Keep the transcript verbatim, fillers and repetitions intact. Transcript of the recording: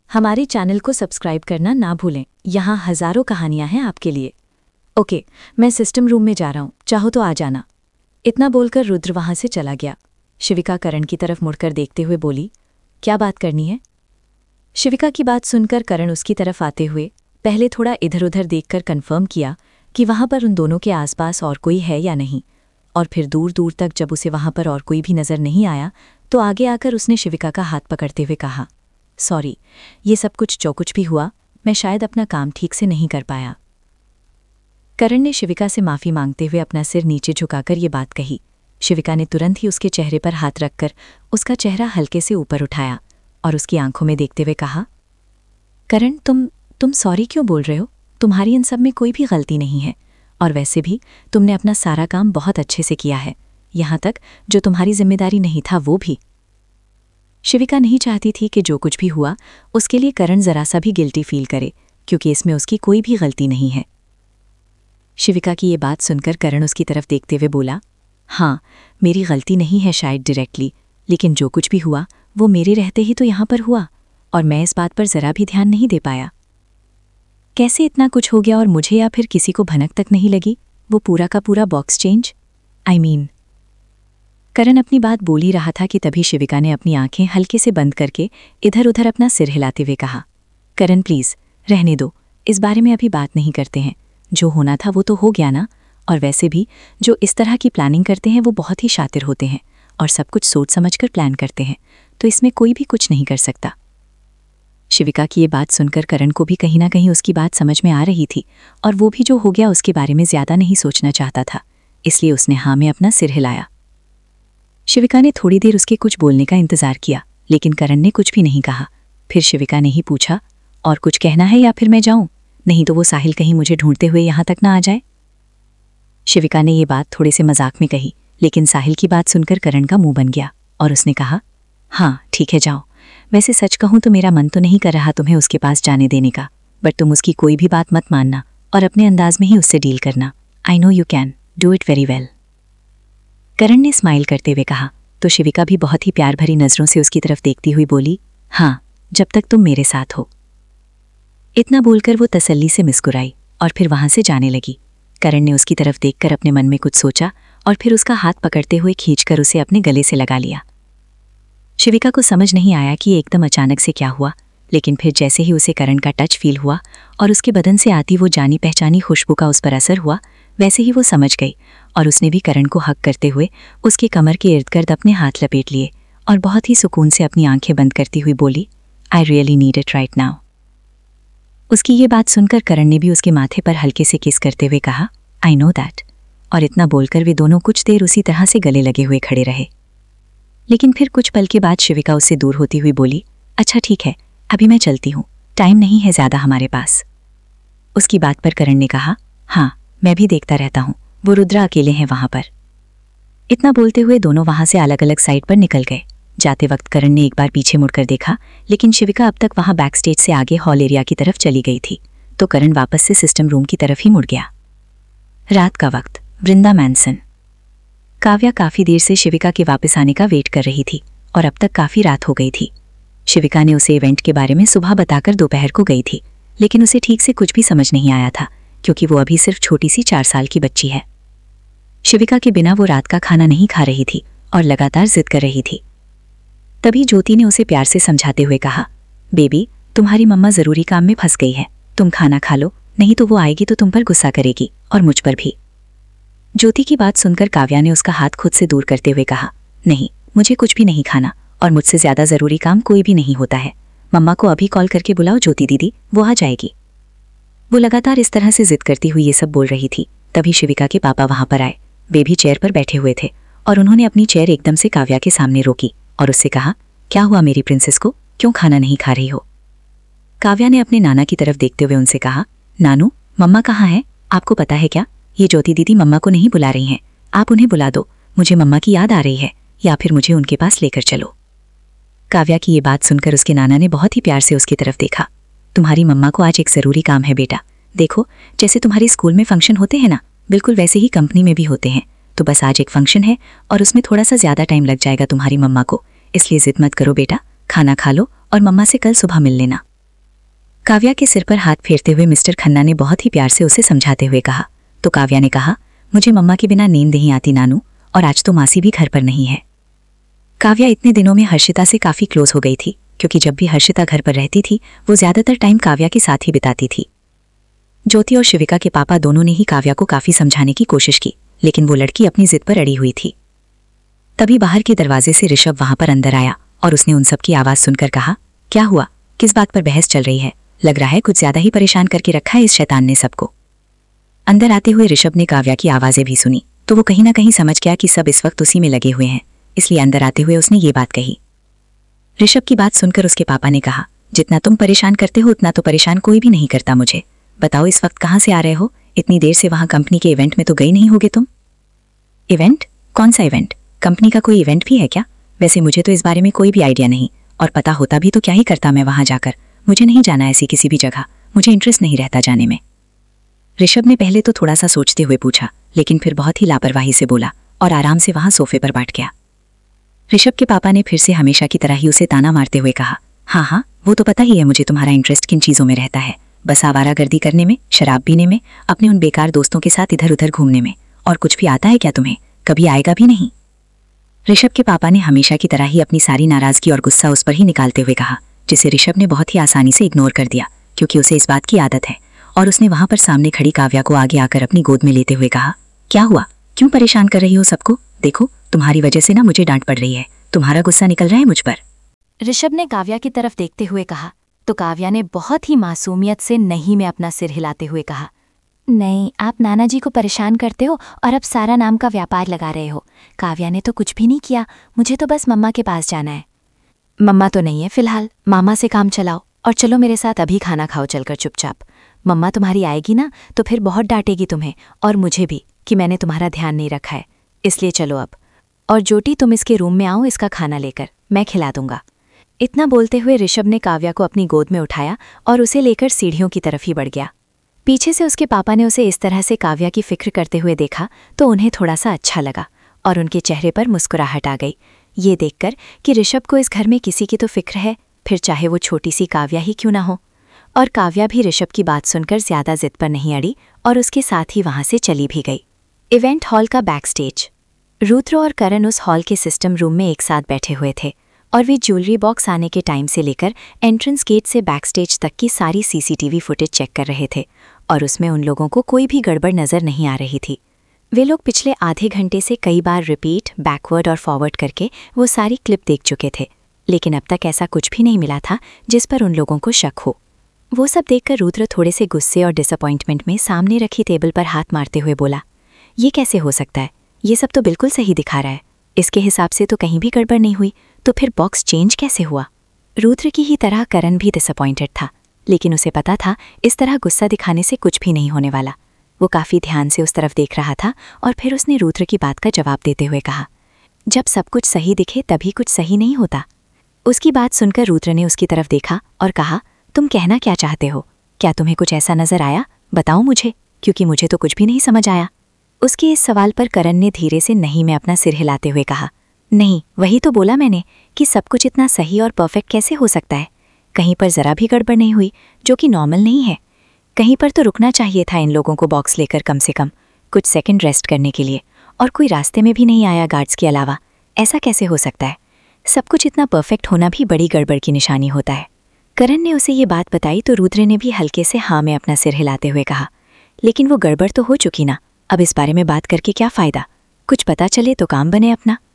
हमारे चैनल को सब्सक्राइब करना ना भूलें। यहाँ हजारों कहानियां हैं आपके लिए। ओके, मैं सिस्टम रूम में जा रहा हूँ, चाहो तो आ जाना। इतना बोलकर रुद्र वहां से चला गया। शिविका करण की तरफ मुड़कर देखते हुए बोली, क्या बात करनी है? शिविका की बात सुनकर करण उसकी तरफ आते हुए पहले थोड़ा इधर उधर देखकर कंफर्म किया कि वहां पर उन दोनों के आसपास और कोई है या नहीं, और फिर दूर दूर तक जब उसे वहां पर और कोई भी नजर नहीं आया तो आगे आकर उसने शिविका का हाथ पकड़ते हुए कहा, सॉरी, ये सब कुछ जो कुछ भी हुआ, मैं शायद अपना काम ठीक से नहीं कर पाया। करण ने शिविका से माफ़ी मांगते हुए अपना सिर नीचे झुकाकर ये बात कही। शिविका ने तुरंत ही उसके चेहरे पर हाथ रखकर उसका चेहरा हल्के से ऊपर उठाया और उसकी आंखों में देखते हुए कहा, करण, तुम तुम सॉरी क्यों बोल रहे हो? तुम्हारी इन सब में कोई भी गलती नहीं है, और वैसे भी तुमने अपना सारा काम बहुत अच्छे से किया है, यहाँ तक जो तुम्हारी जिम्मेदारी नहीं था वो भी। शिविका नहीं चाहती थी कि जो कुछ भी हुआ उसके लिए करण जरा सा भी गिल्टी फील करे, क्योंकि इसमें उसकी कोई भी गलती नहीं है। शिविका की ये बात सुनकर करण उसकी तरफ देखते हुए बोला, हाँ, मेरी गलती नहीं है शायद डायरेक्टली, लेकिन जो कुछ भी हुआ वो मेरे रहते ही तो यहाँ पर हुआ, और मैं इस बात पर जरा भी ध्यान नहीं दे पाया। कैसे इतना कुछ हो गया और मुझे या फिर किसी को भनक तक नहीं लगी? वो पूरा का पूरा box change, I mean. Karan अपनी बात बोल ही रहा था कि तभी शिविका ने अपनी आंखें हल्के से बंद करके इधर उधर अपना सिर हिलाते हुए कहा, करण प्लीज़ रहने दो, इस बारे में अभी बात नहीं करते हैं। जो होना था वो तो हो गया ना, और वैसे भी जो इस तरह की प्लानिंग करते हैं वो बहुत ही शातिर होते हैं और सब कुछ सोच समझकर प्लान करते हैं, तो इसमें कोई भी कुछ नहीं कर सकता। शिविका की ये बात सुनकर करण को भी कहीं ना कहीं उसकी बात समझ में आ रही थी, और वो भी जो हो गया उसके बारे में ज़्यादा नहीं सोचना चाहता था, इसलिए उसने हाँ में अपना सिर हिलाया। शिविका ने थोड़ी देर उसके कुछ बोलने का इंतजार किया, लेकिन करण ने कुछ भी नहीं कहा। फिर शिविका ने ही पूछा, और कुछ कहना है या फिर मैं जाऊं? नहीं तो वो साहिल कहीं मुझे ढूंढते हुए यहाँ तक ना आ जाए। शिविका ने ये बात थोड़े से मजाक में कही, लेकिन साहिल की बात सुनकर करण का मुंह बन गया और उसने कहा, हाँ ठीक है जाओ। वैसे सच कहूँ तो मेरा मन तो नहीं कर रहा तुम्हें उसके पास जाने देने का, बट तुम उसकी कोई भी बात मत मानना और अपने अंदाज में ही उससे डील करना। I know you can do it very well. Karan ने स्माइल करते हुए कहा, तो शिविका भी बहुत ही प्यार भरी नज़रों से उसकी तरफ देखती हुई बोली, हाँ, जब तक तुम मेरे साथ हो। इतना बोलकर वो तसल्ली से मुस्कुराई और फिर वहां से जाने लगी। करण ने उसकी तरफ देखकर अपने मन में कुछ सोचा और फिर उसका हाथ पकड़ते हुए खींचकर उसे अपने गले से लगा लिया। शिविका को समझ नहीं आया कि एकदम अचानक से क्या हुआ, लेकिन फिर जैसे ही उसे करण का टच फील हुआ और उसके बदन से आती वो जानी पहचानी खुशबू का उस पर असर हुआ, वैसे ही वो समझ गई और उसने भी करण को हक करते हुए उसके कमर के इर्द गिर्द अपने हाथ लपेट लिए और बहुत ही सुकून से अपनी आंखें बंद करती हुई बोली, I really need it right now. उसकी ये बात सुनकर करण ने भी उसके माथे पर हल्के से किस करते हुए कहा, आई नो दैट। और इतना बोलकर वे दोनों कुछ देर उसी तरह से गले लगे हुए खड़े रहे। लेकिन फिर कुछ पल के बाद शिविका उससे दूर होती हुई बोली, अच्छा ठीक है, अभी मैं चलती हूँ, टाइम नहीं है ज़्यादा हमारे पास। उसकी बात पर करण ने कहा, हाँ मैं भी देखता रहता हूँ, वो रुद्रा अकेले हैं वहाँ पर। इतना बोलते हुए दोनों वहाँ से अलग अलग साइड पर निकल गए। जाते वक्त करण ने एक बार पीछे मुड़कर देखा, लेकिन शिविका अब तक वहाँ बैक स्टेज से आगे हॉल एरिया की तरफ चली गई थी, तो करण वापस से सिस्टम रूम की तरफ ही मुड़ गया। रात का वक्त, वृंदा मैंसन। काव्या काफ़ी देर से शिविका के वापस आने का वेट कर रही थी और अब तक काफ़ी रात हो गई थी। शिविका ने उसे इवेंट के बारे में सुबह बताकर दोपहर को गई थी, लेकिन उसे ठीक से कुछ भी समझ नहीं आया था, क्योंकि वो अभी सिर्फ छोटी सी चार साल की बच्ची है। शिविका के बिना वो रात का खाना नहीं खा रही थी और लगातार जिद कर रही थी। तभी ज्योति ने उसे प्यार से समझाते हुए कहा, बेबी तुम्हारी मम्मा ज़रूरी काम में फंस गई है, तुम खाना खा लो, नहीं तो वो आएगी तो तुम पर गुस्सा करेगी और मुझ पर भी। ज्योति की बात सुनकर काव्या ने उसका हाथ खुद से दूर करते हुए कहा, नहीं, मुझे कुछ भी नहीं खाना और मुझसे ज़्यादा ज़रूरी काम कोई भी नहीं होता है। मम्मा को अभी कॉल करके बुलाओ ज्योति दीदी, वो आ जाएगी। वो लगातार इस तरह से जिद करती हुई ये सब बोल रही थी। तभी शिविका के पापा वहां पर आए। वे भी चेयर पर बैठे हुए थे और उन्होंने अपनी चेयर एकदम से काव्या के सामने रोकी और उससे कहा, क्या हुआ मेरी प्रिंसेस को, क्यों खाना नहीं खा रही हो? काव्या ने अपने नाना की तरफ देखते हुए उनसे कहा, नानू मम्मा कहाँ है? आपको पता है क्या, ये ज्योति दीदी मम्मा को नहीं बुला रही हैं, आप उन्हें बुला दो, मुझे मम्मा की याद आ रही है, या फिर मुझे उनके पास लेकर चलो। काव्या की ये बात सुनकर उसके नाना ने बहुत ही प्यार से उसकी तरफ देखा। तुम्हारी मम्मा को आज एक ज़रूरी काम है बेटा, देखो जैसे तुम्हारे स्कूल में फंक्शन होते हैं ना, बिल्कुल वैसे ही कंपनी में भी होते हैं, तो बस आज एक फंक्शन है और उसमें थोड़ा सा ज़्यादा टाइम लग जाएगा तुम्हारी मम्मा को, इसलिए जिद मत करो बेटा, खाना खा लो और मम्मा से कल सुबह मिल लेना। काव्या के सिर पर हाथ फेरते हुए मिस्टर खन्ना ने बहुत ही प्यार से उसे समझाते हुए कहा। तो काव्या ने कहा, मुझे मम्मा के बिना नींद नहीं आती नानू, और आज तो मासी भी घर पर नहीं है। काव्या इतने दिनों में हर्षिता से काफ़ी क्लोज हो गई थी, क्योंकि जब भी हर्षिता घर पर रहती थी वो ज़्यादातर टाइम काव्या के साथ ही बिताती थी। ज्योति और शिविका के पापा दोनों ने ही काव्या को काफ़ी समझाने की कोशिश की, लेकिन वो लड़की अपनी जिद पर अड़ी हुई थी। तभी बाहर के दरवाजे से ऋषभ वहां पर अंदर आया और उसने उन सब की आवाज़ सुनकर कहा, क्या हुआ, किस बात पर बहस चल रही है? लग रहा है कुछ ज्यादा ही परेशान करके रखा है इस शैतान ने सबको। अंदर आते हुए ऋषभ ने काव्या की आवाज़ें भी सुनी, तो वो कहीं ना कहीं समझ गया कि सब इस वक्त उसी में लगे हुए हैं, इसलिए अंदर आते हुए उसने ये बात कही। ऋषभ की बात सुनकर उसके पापा ने कहा, जितना तुम परेशान करते हो उतना तो परेशान कोई भी नहीं करता मुझे। बताओ इस वक्त कहाँ से आ रहे हो? इतनी देर से वहाँ कंपनी के इवेंट में तो गई नहीं होगे तुम। इवेंट? कौन सा इवेंट? कंपनी का कोई इवेंट भी है क्या? वैसे मुझे तो इस बारे में कोई भी आइडिया नहीं, और पता होता भी तो क्या ही करता मैं वहाँ जाकर। मुझे नहीं जाना ऐसी किसी भी जगह, मुझे इंटरेस्ट नहीं रहता जाने में। ऋषभ ने पहले तो थोड़ा सा सोचते हुए पूछा, लेकिन फिर बहुत ही लापरवाही से बोला और आराम से वहाँ सोफे पर बैठ गया। ऋषभ के पापा ने फिर से हमेशा की तरह ही उसे ताना मारते हुए कहा, हाँ हाँ वो तो पता ही है मुझे तुम्हारा इंटरेस्ट किन चीज़ों में रहता है, बस आवारागर्दी करने में, शराब पीने में, अपने उन बेकार दोस्तों के साथ इधर उधर घूमने में। और कुछ भी आता है क्या तुम्हें? कभी आएगा भी नहीं। ऋषभ के पापा ने हमेशा की तरह ही अपनी सारी नाराज़गी और गुस्सा उस पर ही निकालते हुए कहा, जिसे ऋषभ ने बहुत ही आसानी से इग्नोर कर दिया, क्योंकि उसे इस बात की आदत है। और उसने वहां पर सामने खड़ी काव्या को आगे आकर अपनी गोद में लेते हुए कहा, क्या हुआ, क्यों परेशान कर रही हो सबको? देखो तुम्हारी वजह से ना मुझे डांट पड़ रही है, तुम्हारा गुस्सा निकल रहा है मुझ पर। ऋषभ ने काव्या की तरफ देखते हुए कहा, तो काव्या ने बहुत ही मासूमियत से नहीं में अपना सिर हिलाते हुए कहा, नहीं, आप नाना जी को परेशान करते हो और अब सारा नाम का व्यापार लगा रहे हो। काव्या ने तो कुछ भी नहीं किया, मुझे तो बस मम्मा के पास जाना है। मम्मा तो नहीं है फिलहाल, मामा से काम चलाओ और चलो मेरे साथ अभी खाना खाओ चलकर चुपचाप। मम्मा तुम्हारी आएगी ना तो फिर बहुत डांटेगी तुम्हें और मुझे भी कि मैंने तुम्हारा ध्यान नहीं रखा है, इसलिए चलो अब। और ज्योति तुम इसके रूम में आओ इसका खाना लेकर, मैं खिला दूंगा। इतना बोलते हुए ऋषभ ने काव्या को अपनी गोद में उठाया और उसे लेकर सीढ़ियों की तरफ ही बढ़ गया। पीछे से उसके पापा ने उसे इस तरह से काव्या की फिक्र करते हुए देखा तो उन्हें थोड़ा सा अच्छा लगा और उनके चेहरे पर मुस्कुराहट आ गई, ये देखकर कि ऋषभ को इस घर में किसी की तो फिक्र है, फिर चाहे वो छोटी सी काव्या ही क्यों ना हो। और काव्या भी ऋषभ की बात सुनकर ज्यादा जिद पर नहीं अड़ी और उसके साथ ही वहां से चली भी गई। इवेंट हॉल का बैक स्टेज। रुद्र और करण उस हॉल के सिस्टम रूम में एक साथ बैठे हुए थे और वे ज्वेलरी बॉक्स आने के टाइम से लेकर एंट्रेंस गेट से बैक स्टेज तक की सारी सीसीटीवी फुटेज चेक कर रहे थे और उसमें उन लोगों को कोई भी गड़बड़ नजर नहीं आ रही थी। वे लोग पिछले आधे घंटे से कई बार रिपीट, बैकवर्ड और फॉरवर्ड करके वो सारी क्लिप देख चुके थे, लेकिन अब तक ऐसा कुछ भी नहीं मिला था जिस पर उन लोगों को शक हो। वो सब देखकर रुद्र थोड़े से गुस्से और डिसअपॉइंटमेंट में सामने रखी टेबल पर हाथ मारते हुए बोला, ये कैसे हो सकता है? ये सब तो बिल्कुल सही दिखा रहा है, इसके हिसाब से तो कहीं भी गड़बड़ नहीं हुई, तो फिर बॉक्स चेंज कैसे हुआ? रुद्र की ही तरह करण भी डिसअपॉइंटेड था, लेकिन उसे पता था इस तरह गुस्सा दिखाने से कुछ भी नहीं होने वाला। वो काफ़ी ध्यान से उस तरफ देख रहा था और फिर उसने रुद्र की बात का जवाब देते हुए कहा, जब सब कुछ सही दिखे तभी कुछ सही नहीं होता। उसकी बात सुनकर रुद्र ने उसकी तरफ देखा और कहा, तुम कहना क्या चाहते हो? क्या तुम्हें कुछ ऐसा नजर आया? बताओ मुझे, क्योंकि मुझे तो कुछ भी नहीं समझ आया। उसके इस सवाल पर करण ने धीरे से नहीं में अपना सिर हिलाते हुए कहा, नहीं, वही तो बोला मैंने कि सब कुछ इतना सही और परफेक्ट कैसे हो सकता है? कहीं पर ज़रा भी गड़बड़ नहीं हुई, जो कि नॉर्मल नहीं है। कहीं पर तो रुकना चाहिए था इन लोगों को बॉक्स लेकर कम से कम कुछ सेकंड रेस्ट करने के लिए, और कोई रास्ते में भी नहीं आया गार्ड्स के अलावा। ऐसा कैसे हो सकता है? सब कुछ इतना परफेक्ट होना भी बड़ी गड़बड़ की निशानी होता है। करण ने उसे ये बात बताई तो रुद्र ने भी हल्के से हाँ में अपना सिर हिलाते हुए कहा, लेकिन वो गड़बड़ तो हो चुकी ना, अब इस बारे में बात करके क्या फ़ायदा? कुछ पता चले तो काम बने अपना।